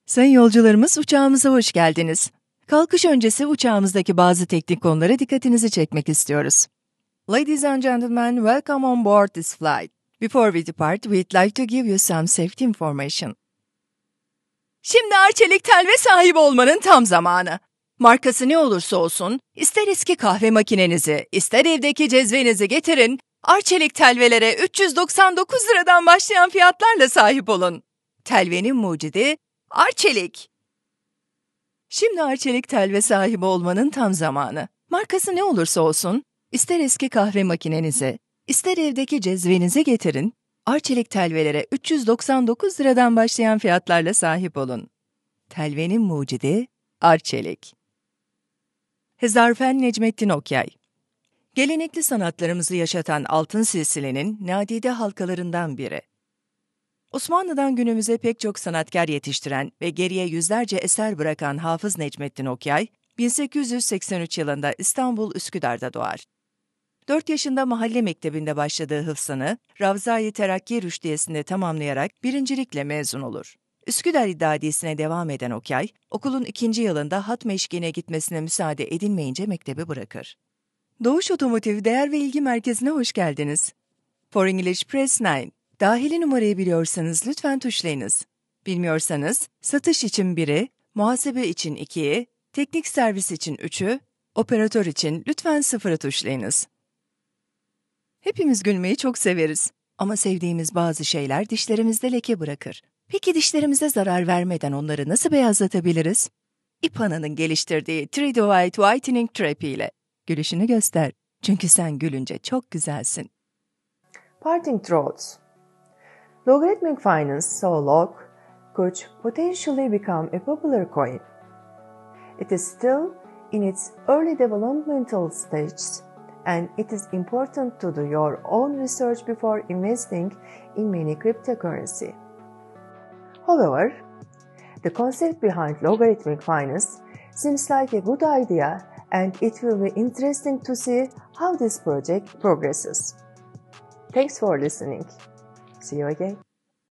Sayın yolcularımız, uçağımıza hoş geldiniz. Kalkış öncesi uçağımızdaki bazı teknik konulara dikkatinizi çekmek istiyoruz. Ladies and gentlemen, welcome on board this flight. Before we depart, we'd like to give you some safety information. Şimdi Arçelik telve sahibi olmanın tam zamanı. Markası ne olursa olsun, ister eski kahve makinenizi, ister evdeki cezvenizi getirin, Arçelik telvelere 399 liradan başlayan fiyatlarla sahip olun. Telvenin mucidi Arçelik. Şimdi Arçelik telve sahibi olmanın tam zamanı. Markası ne olursa olsun, ister eski kahve makinenizi, ister evdeki cezvenizi getirin, Arçelik telvelere 399 liradan başlayan fiyatlarla sahip olun. Telvenin mucidi Arçelik. Hezarfen Necmettin Okyay. Gelenekli sanatlarımızı yaşatan altın silsilenin nadide halkalarından biri. Osmanlı'dan günümüze pek çok sanatkar yetiştiren ve geriye yüzlerce eser bırakan Hafız Necmettin Okyay, 1883 yılında İstanbul Üsküdar'da doğar. 4 yaşında mahalle mektebinde başladığı hıfzını, Ravza-i Terakki Rüşdiyesi'nde tamamlayarak birincilikle mezun olur. Üsküdar İdadisi'ne devam eden Okyay, okulun 2. yılında hatm eşliğine gitmesine müsaade edilmeyince mektebi bırakır. Doğuş Otomotiv Değer ve İlgi Merkezi'ne hoş geldiniz. For English Press 9. Dahili numarayı biliyorsanız lütfen tuşlayınız. Bilmiyorsanız satış için 1'i, muhasebe için 2'yi, teknik servis için 3'ü, operatör için lütfen 0'ı tuşlayınız. Hepimiz gülmeyi çok severiz ama sevdiğimiz bazı şeyler dişlerimizde leke bırakır. Peki dişlerimize zarar vermeden onları nasıl beyazlatabiliriz? İPANA'nın geliştirdiği 3D White Whitening Trap ile. Gülüşünü göster. Çünkü sen gülünce çok güzelsin. Parting thoughts. Logarithmic finance, so log, could potentially become a popular coin. It is still in its early developmental stages, and it is important to do your own research before investing in many cryptocurrency. However, the concept behind logarithmic finance seems like a good idea, and it will be interesting to see how this project progresses. Thanks for listening. See you again.